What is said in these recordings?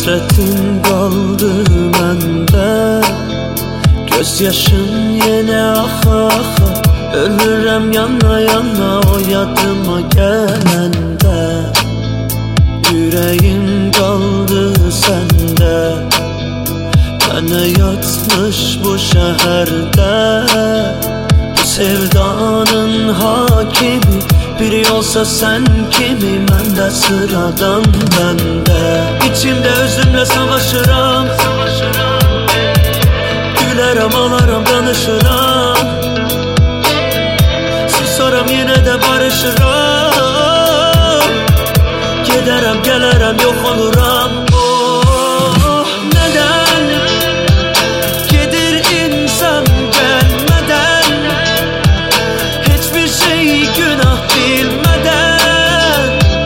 Hasretin qaldı məndə, göz yaşın yenə axa-axa. Ölürəm yana-yana o yadıma gələndə. Ürəyim qaldı səndə, mənə yatmış bu şəhərdə. Bu sevdanın hakimi biri olsa sen kimi, məndə sıradan bəndə. İçimdə özümlə savaşıram, gülərəm, ağlaram, danışıram. Susaram, yenə də barışıram. Gedərəm, gələrəm, yox oluram. Oh, nədən gedir insan gəlmədən, hiçbir şey günah bilmədən.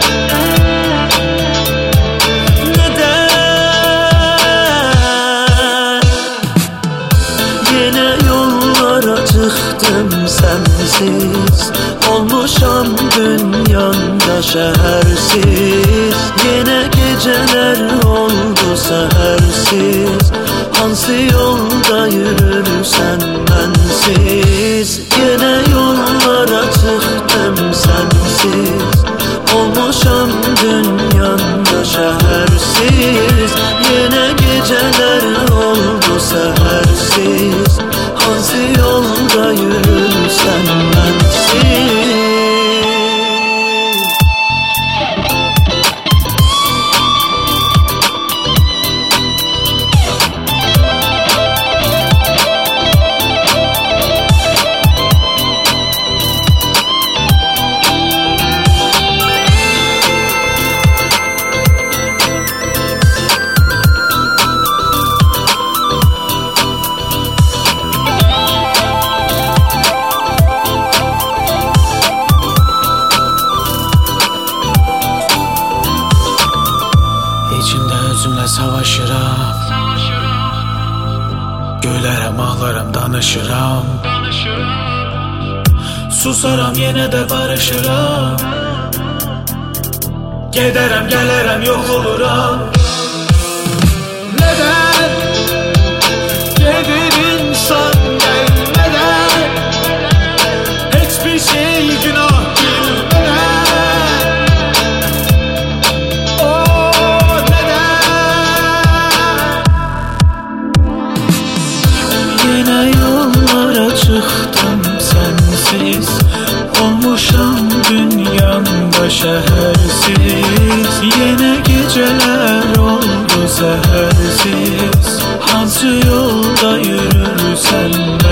Nədən yenə yollara çıxdım sensiz, olmuşam dünyanda şəhərsiz. Yenə gecələr oldu səhərsiz, hansı yolda yürürsən mənsiz? Yenə yollara çıxdım sensiz, olmuşam dünyanda şəhərsiz. Yenə gecələr oldu səhərsiz, hansı yolda yürürsən mənsiz? İçimdə özümlə savaşıram, gülərəm, ağlaram, danışıram. Susaram, yenə də barışıram. Gedərəm, gələrəm, yox oluram. Nədən gedir insan gəlmədən, hiçbir şey günah bilmədən. Yenə yollara çıxdım sensiz, olmuşam dünyanda şəhərsiz. Yenə gecələr oldu səhərsiz, hansı yolda yürürsən